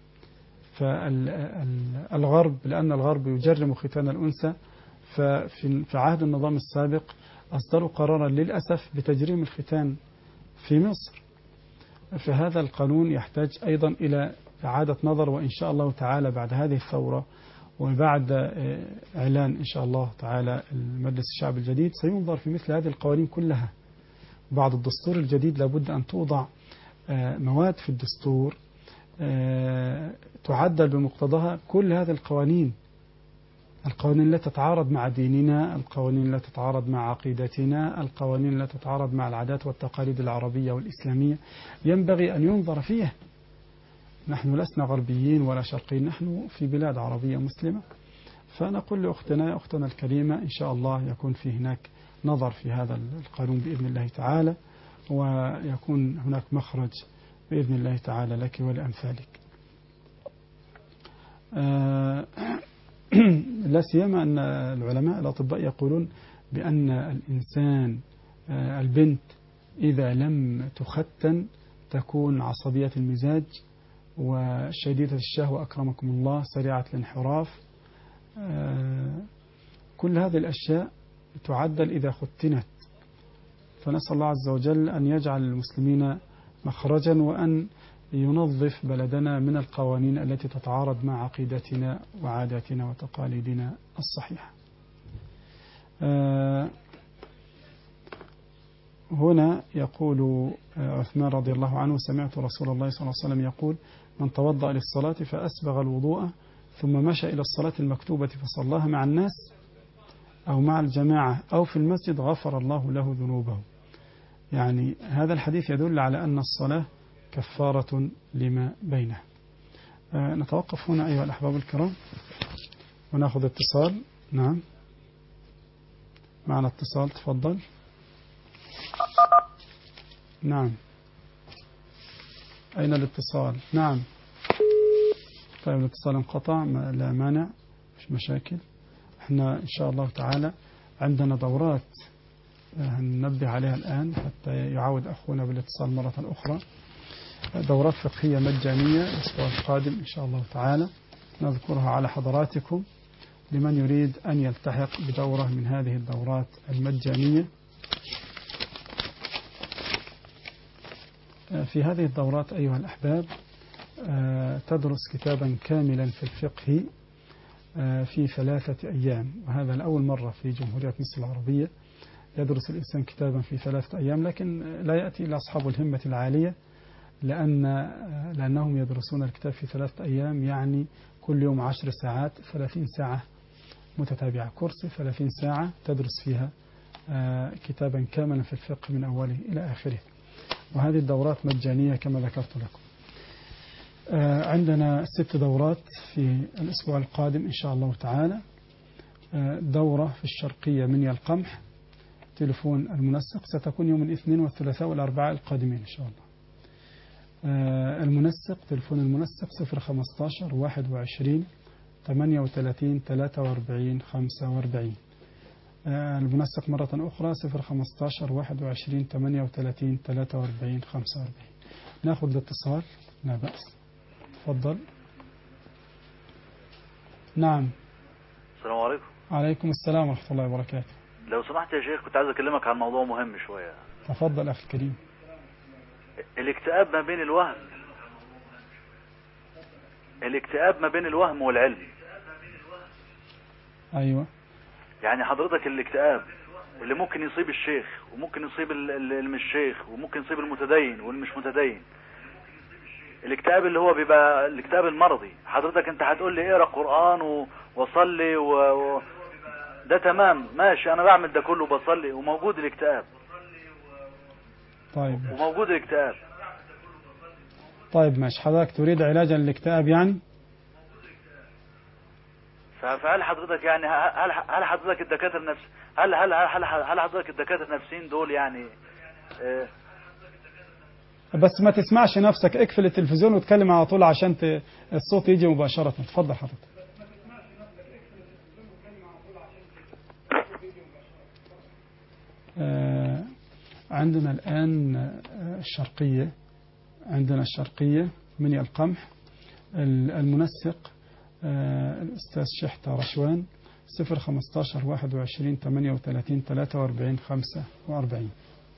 Speaker 1: فالغرب، لأن الغرب يجرم ختان الأنثى، ففي عهد النظام السابق أصدروا قرارا للأسف بتجريم الختان في مصر. فهذا القانون يحتاج أيضا إلى إعادة نظر، وإن شاء الله تعالى بعد هذه الثورة وبعد إعلان إن شاء الله تعالى المجلس الشعب الجديد سينظر في مثل هذه القوانين كلها. بعد الدستور الجديد لابد أن توضع مواد في الدستور تعدل بمقتضاها كل هذه القوانين، القوانين لا تتعارض مع ديننا، القوانين لا تتعارض مع عقيدتنا، القوانين لا تتعارض مع العادات والتقاليد العربية والإسلامية، ينبغي أن ينظر فيها. نحن لسنا غربيين ولا شرقيين، نحن في بلاد عربية مسلمة. فنقول لأختنا أختنا الكريمة إن شاء الله يكون في هناك نظر في هذا القانون بإذن الله تعالى، ويكون هناك مخرج بإذن الله تعالى لك ولأمثالك. آه لا سيما أن العلماء الأطباء يقولون بأن الإنسان آه البنت إذا لم تختن تكون عصبية المزاج وشديدة الشهوة أكرمكم الله، سريعة الانحراف. آه كل هذه الأشياء تعدل إذا ختنت. فنسأل الله عز وجل أن يجعل المسلمين مخرجا، وأن ينظف بلدنا من القوانين التي تتعارض مع عقيدتنا وعاداتنا وتقاليدنا الصحيحة. آه هنا يقول عثمان رضي الله عنه: سمعت رسول الله صلى الله عليه وسلم يقول: من توضأ للصلاة فأسبغ الوضوء ثم مشى إلى الصلاة المكتوبة فصلاها مع الناس أو مع الجماعة أو في المسجد غفر الله له ذنوبه. يعني هذا الحديث يدل على أن الصلاة كفارة لما بينها. آه نتوقف هنا أيها الأحباب الكرام ونأخذ اتصال. نعم، معنا اتصال، تفضل. نعم، أين الاتصال؟ نعم، طيب الاتصال انقطع، لا مانع، مش مشاكل. احنا إن شاء الله تعالى عندنا دورات هننبه عليها الآن حتى يعود أخونا بالاتصال مرة أخرى. دورات فقهية مجانية الأسبوع القادم إن شاء الله تعالى نذكرها على حضراتكم لمن يريد أن يلتحق بدورة من هذه الدورات المجانية. في هذه الدورات أيها الأحباب تدرس كتابا كاملا في الفقه في ثلاثة أيام، وهذا لأول مرة في جمهورية مصر العربية يدرس الإنسان كتابا في ثلاثة أيام، لكن لا يأتي إلى أصحاب الهمة العالية لأن لأنهم يدرسون الكتاب في ثلاثة أيام، يعني كل يوم عشر ساعات، ثلاثين ساعة متتابعة، كورس ثلاثين ساعة تدرس فيها كتابا كاملا في الفقه من أوله إلى آخره. وهذه الدورات مجانية كما ذكرت لكم. عندنا ست دورات في الأسبوع القادم إن شاء الله تعالى. دورة في الشرقية من القمح، تلفون المنسق ستكون يوم الاثنين والثلاثاء والأربعاء القادمين إن شاء الله. المنسق تلفون المنسق صفر خمستاشر واحد وعشرين ثمانية وثلاثين ثلاثة وأربعين خمسة وأربعين. المنسق مرة أخرى صفر خمستاشر واحد وعشرين ثمانية وثلاثين ثلاثة وأربعين خمسة وأربعين. ناخذ الاتصال، لا بأس، تفضل. نعم.
Speaker 6: السلام عليكم.
Speaker 1: عليكم السلام ورحمة الله وبركاته.
Speaker 6: لو سمحت يا شيخ كنت عايز أكلمك عن موضوع مهم شوية.
Speaker 1: تفضل أخي الكريم.
Speaker 6: الاكتئاب ما بين الوهم الاكتئاب ما بين الوهم والعلم.
Speaker 1: أيوة.
Speaker 6: يعني حضرتك الاكتئاب اللي ممكن يصيب الشيخ وممكن يصيب اللي مش شيخ وممكن يصيب المتدين واللي مش متدين. الاكتئاب اللي هو بيبقى الاكتئاب المرضي، حضرتك انت هتقول لي اقرا قرآن وصلي و... و... ده تمام ماشي، انا بعمل ده كله بصلي وموجود الاكتئاب.
Speaker 1: طيب.
Speaker 6: وموجود الاكتئاب.
Speaker 1: طيب ماشي، حضرتك تريد علاجا للاكتئاب يعني؟
Speaker 6: فهل حضرتك يعني هل هل حضرتك الدكاتره النفس هل هل هل هل حضرتك الدكاتره النفسيين دول يعني اه
Speaker 1: بس ما تسمعش نفسك، اقفل التلفزيون وتكلم على طول عشان ت... الصوت يجي مباشرة. تفضل حضرتك. آه عندنا الآن الشرقية عندنا الشرقية من القمح. المنسق آه الأستاذ شحتة رشوان صفر خمستاشر واحد وعشرين ثمانية وثلاثين ثلاثة وأربعين خمسة وأربعين.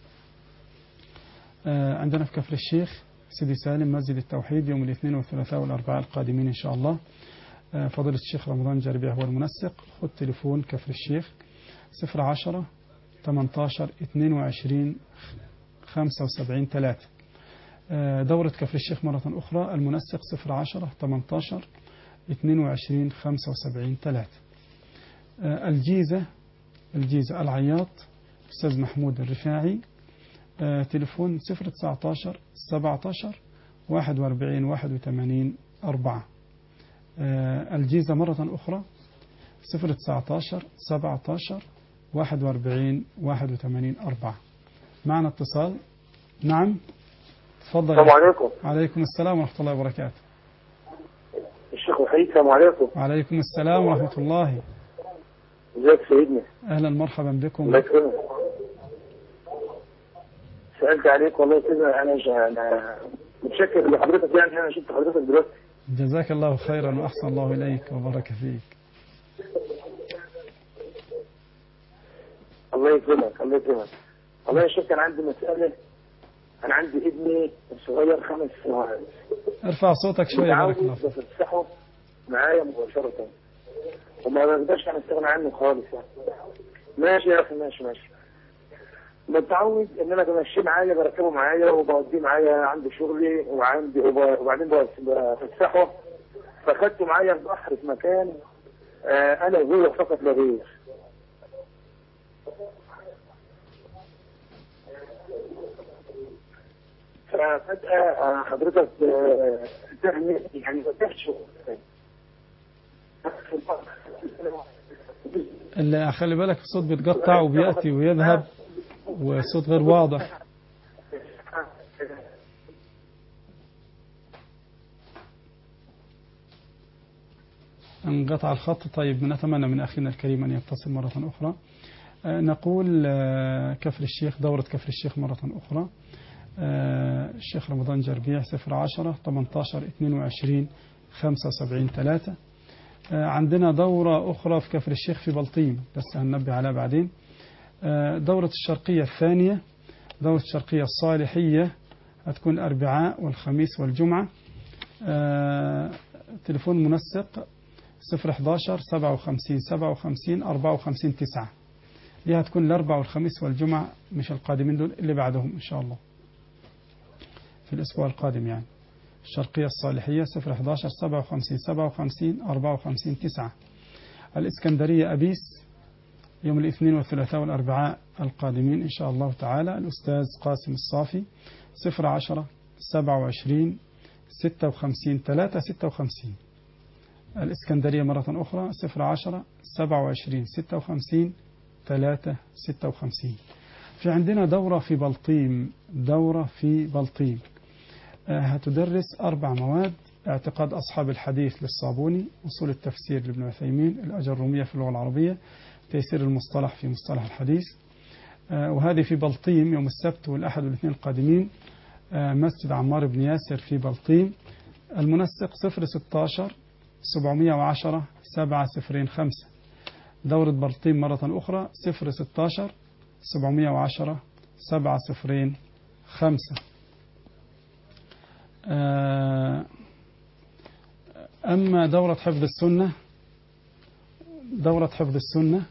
Speaker 1: آه عندنا في كفر الشيخ سيدي سالم مسجد التوحيد يوم الاثنين والثلاثاء والأربعاء القادمين إن شاء الله. آه فضيلة الشيخ رمضان جربيع هو المنسق. خد تليفون كفر الشيخ صفر عشرة ثمانتاشر اثنين وعشرين خمسة وسبعين ثلاثة. آه دورة كفر الشيخ مرة أخرى المنسق صفر عشرة ثمانتاشر اثنين وعشرين خمسة وسبعين ثلاثة. آه الجيزة الجيزة العياط أستاذ محمود الرفاعي. آه تليفون صفر تسعتاشر سبعتاشر واحد وأربعين واحد وثمانين أربعة. آه الجيزة مرة أخرى صفر تسعتاشر سبعتاشر واحد وأربعين واحد وثمانين أربعة. معنا اتصال. نعم تفضل.
Speaker 4: السلام عليكم.
Speaker 1: عليكم السلام ورحمة الله وبركاته.
Speaker 4: الشيخ وحيد السلام عليكم.
Speaker 1: وعليكم السلام ورحمة الله.
Speaker 4: ازيك سيدنا؟
Speaker 1: أهلا مرحبا بكم.
Speaker 4: الله يكرمك. سألت عليك والله كده، أنا أنا متشكر لحضرتك، يعني أنا شفت حضرتك دلوقتي.
Speaker 1: جزاك الله خيرا وأحسن الله إليك وبارك فيك.
Speaker 4: الله يكرمك الله يكرمك. والله يا شيخ كان عندي مسألة. أنا عندي ابني الصغير خمس سنوات.
Speaker 1: ارفع صوتك شوية بارك الله فيك.
Speaker 4: بفتحه معايا مباشرة وما بقدرش أنا أستغنى عنه خالص يعني. ماشي يا أخي ماشي ماشي. متعود ان انا بمشيه معايا، بركبه معايا وبوديه معايا عند شغلي وعندي وبعدين بفسحه. فاخدته معايا البحر في مكان آه انا وهو فقط لا غير. ففجأة حضرتك تعني يعني ما تفشل.
Speaker 1: اللي خلي بالك الصوت بيتقطع وبيأتي ويذهب وصوت غير واضح. انقطع الخط. طيب نتمنى من أخينا الكريم أن يتصل مرة أخرى. نقول كفر الشيخ، دورة كفر الشيخ مرة أخرى، الشيخ رمضان جربيع صفر عشرة ثمانية عشر اثنين وعشرين خمسة وسبعين ثلاثة. عندنا دورة أخرى في كفر الشيخ في بلطيم بس هننبه عليها بعدين. دورة الشرقية الثانية، دورة الشرقية الصالحية هتكون الأربعاء والخميس والجمعة. تليفون منسق صفر واحد واحد سبعة وخمسين سبعة وخمسين أربعة وخمسين تسعة. دي هتكون الأربعاء والخميس والجمعة، مش القادمين دول، اللي بعدهم إن شاء الله في الأسبوع القادم. يعني الشرقية الصالحية صفر واحد واحد سبعة وخمسين سبعة وخمسين أربعة وخمسين تسعة. الإسكندرية أبيس يوم الاثنين والثلاثاء والأربعاء القادمين إن شاء الله تعالى، الأستاذ قاسم الصافي صفر عشرة سبعة وعشرين ستة وخمسين ثلاثة ستة وخمسين. الإسكندرية مرة أخرى صفر عشرة سبعة وعشرين ستة وخمسين ثلاثة ستة وخمسين. في عندنا دورة في بلطيم، دورة في بلطيم هتدرس أربع مواد: اعتقاد أصحاب الحديث للصابوني، أصول التفسير لابن عثيمين، الأجرومية في اللغة العربية، تيسير المصطلح في مصطلح الحديث. وهذه في بلطيم يوم السبت والأحد والاثنين القادمين، مسجد عمار بن ياسر في بلطيم. المنسق صفر ستة عشر سبعمائة وعشرة سبعة صفر خمسة. دورة بلطيم مرة أخرى صفر ستة عشر سبعمائة وعشرة سبعة صفر خمسة. أما دورة حفظ السنة، دورة حفظ السنة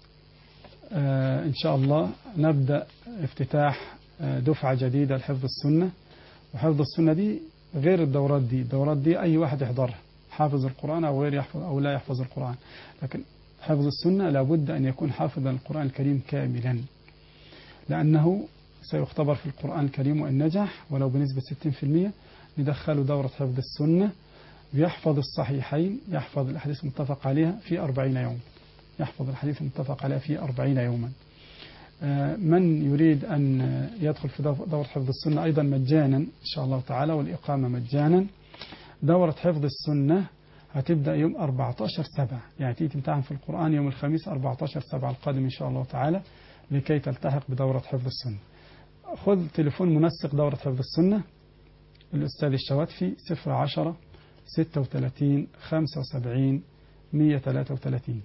Speaker 1: إن شاء الله نبدأ افتتاح دفعة جديدة لحفظ السنة. وحفظ السنة دي غير الدورات دي، الدورات دي أي واحد يحضرها، حافظ القرآن أو غير يحفظ أو لا يحفظ القرآن، لكن حفظ السنة لابد أن يكون حافظا القرآن الكريم كاملا، لأنه سيختبر في القرآن الكريم، وإن نجح ولو بنسبة ستين بالمئة ندخل دورة حفظ السنة، يحفظ الصحيحين، يحفظ الأحاديث المتفق عليها في أربعين يوم، يحفظ الحديث المتفق عليها في أربعين يوما. من يريد أن يدخل في دورة حفظ السنة أيضا مجانا إن شاء الله تعالى، والإقامة مجانا. دورة حفظ السنة هتبدأ يوم أربعة عشر سبعة، يعني تيجي تمتحن في القرآن يوم الخميس أربعة عشر سبعة القادم إن شاء الله تعالى لكي تلتحق بدورة حفظ السنة. خذ تليفون منسق دورة حفظ السنة الأستاذ الشواتفي صفر عشرة ستة وثلاثين خمسة وسبعين مئة وثلاثة وثلاثين.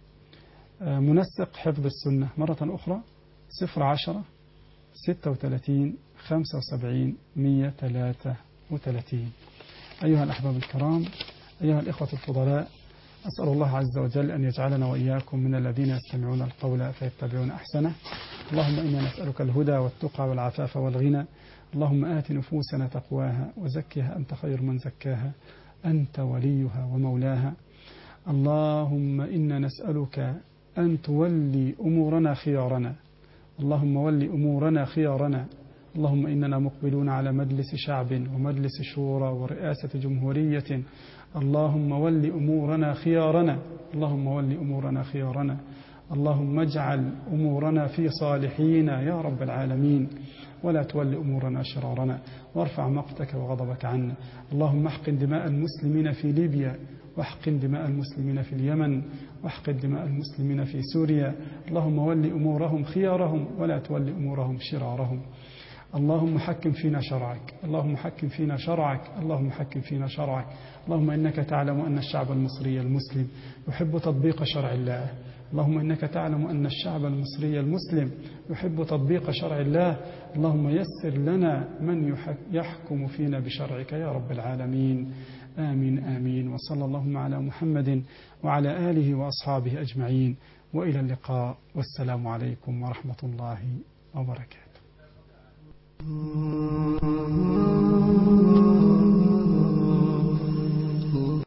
Speaker 1: منسق حفظ السنة مرة أخرى صفر عشرة ستة وثلاثين خمسة وسبعين مئة وثلاثة وثلاثين. أيها الأحباب الكرام، أيها الإخوة الفضلاء، أسأل الله عز وجل أن يجعلنا وإياكم من الذين يستمعون القول فيتبعون أحسنه. اللهم إنا نسألك الهدى والتقى والعفاف والغنى. اللهم آت نفوسنا تقواها وزكها أنت خير من زكاها، أنت وليها ومولاها. اللهم إنا نسألك أن تولي أمورنا خيارنا، اللهم ولي أمورنا خيارنا. اللهم إننا مقبلون على مجلس شعب ومجلس شورى ورئاسة جمهورية، اللهم ولي أمورنا خيارنا، اللهم ولي أمورنا خيارنا. اللهم اجعل أمورنا في صالحين يا رب العالمين، ولا تولي أمورنا شرارنا، وارفع مقتك وغضبك عنا. اللهم احقن دماء المسلمين في ليبيا، واحقن دماء المسلمين في اليمن، واحقن دماء المسلمين في سوريا. اللهم ولي أمورهم خيارهم ولا تولي أمورهم شرارهم. اللهم حكم فينا شرعك، اللهم حكم فينا شرعك، اللهم حكم فينا شرعك. اللهم إنك تعلم أن الشعب المصري المسلم يحب تطبيق شرع الله، اللهم إنك تعلم أن الشعب المصري المسلم يحب تطبيق شرع الله. اللهم يسر لنا من يحكم فينا بشرعك يا رب العالمين. آمين آمين. وصلى اللهم على محمد وعلى آله وأصحابه أجمعين، وإلى اللقاء، والسلام عليكم ورحمة الله وبركاته.